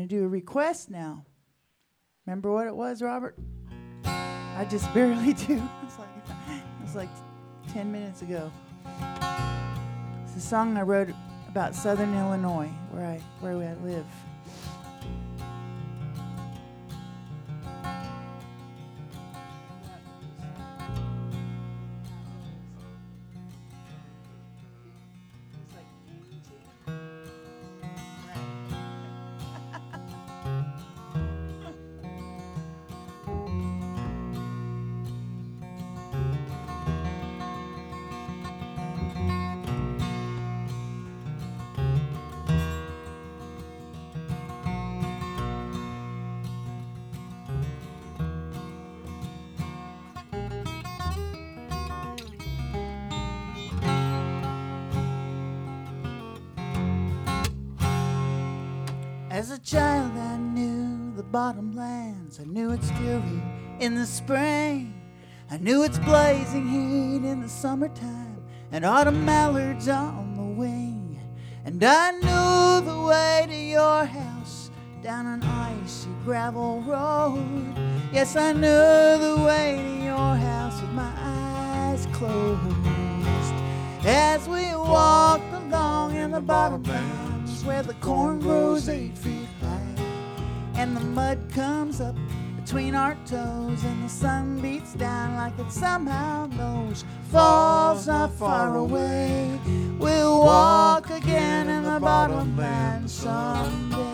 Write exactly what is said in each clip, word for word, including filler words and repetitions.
to do a request now. Remember what it was, Robert? I just barely do. It's like it was like ten minutes ago. It's a song I wrote about Southern Illinois, where I where I live. As a child I knew the bottomlands. I knew its fury in the spring. I knew its blazing heat in the summertime, and autumn mallards on the wing. And I knew the way to your house down an icy gravel road. Yes, I knew the way to your house with my eyes closed. As we walked along in the bottomlands, where the corn grows eight feet high, and the mud comes up between our toes, and the sun beats down like it somehow knows. Falls not far away, we'll walk again in the bottomlands someday.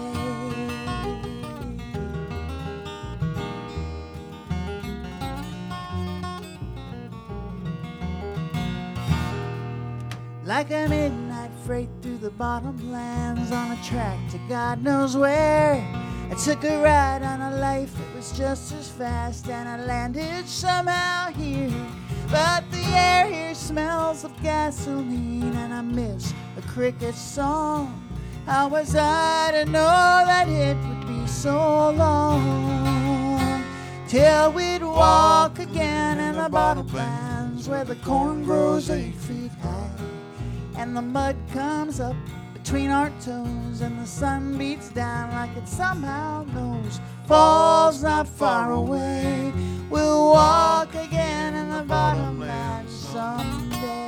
Like a midnight freight through the bottomlands on a track to God knows where, I took a ride on a life that was just as fast, and I landed somehow here. But the air here smells of gasoline, and I miss a cricket song. How was I to know that it would be so long till we'd walk again in the bottomlands, where the corn grows eight feet high, and the mud comes up between our toes, and the sun beats down like it somehow knows. Falls not far away, we'll walk again in the bottomlands someday.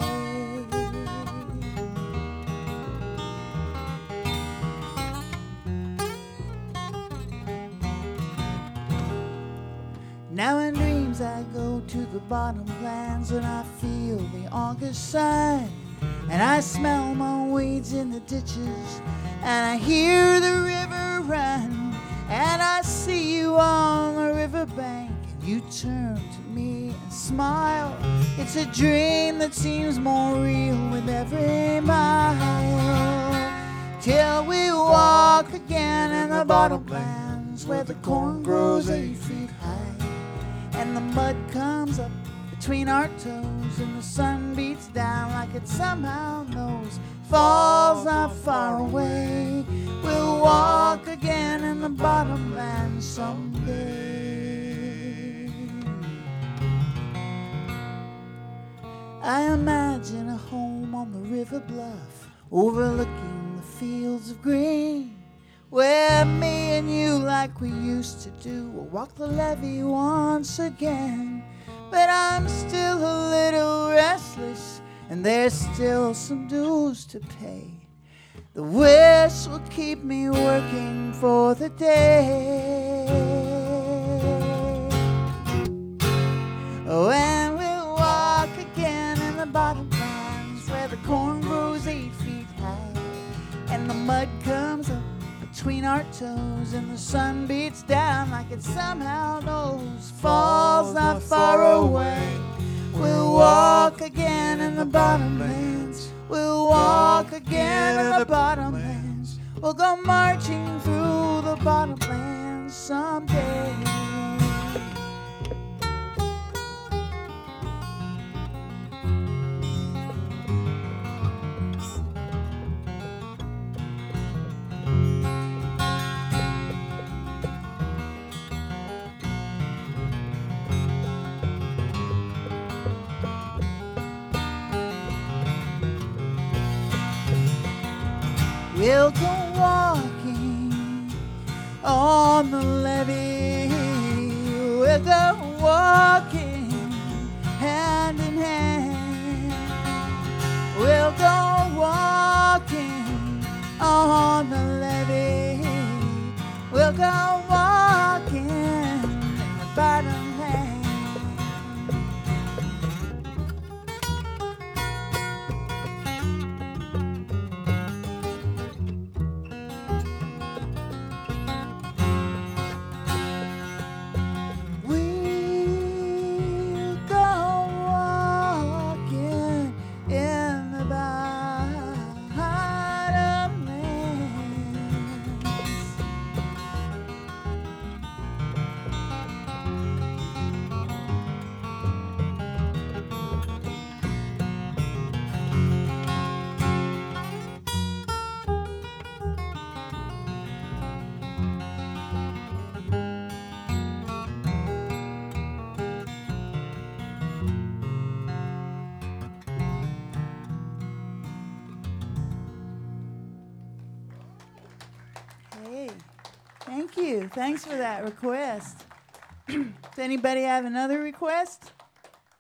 Now in dreams I go to the bottomlands, and I feel the August sun, and I smell my weeds in the ditches, and I hear the river run, and I see you on the riverbank, and you turn to me and smile. It's a dream that seems more real with every mile, till we walk again in the bottomlands, where the corn grows eight feet high, and the mud comes up between our toes, and the sun beats down like it somehow knows. Falls not far away, we'll walk again in the bottomlands someday. I imagine a home on the river bluff, overlooking the fields of green, where me and you, like we used to do, will walk the levee once again. But I'm still a little restless, and there's still some dues to pay. The wish will keep me working for the day. Oh, and we'll walk again in the bottomlands, where the corn grows eight feet high, and the mud comes up between our toes, and the sun beats down like it somehow knows. Falls not far away, we'll walk again in the bottomlands. We'll walk again in the bottomlands. We'll go marching through the bottomlands someday. We'll go walking on the levee. We'll go walking hand in hand. We'll go walking on the levee. We'll go walking in the bottom land. We'll go walking in the bottom lands. Hey, thank you. Thanks for that request. Does anybody have another request?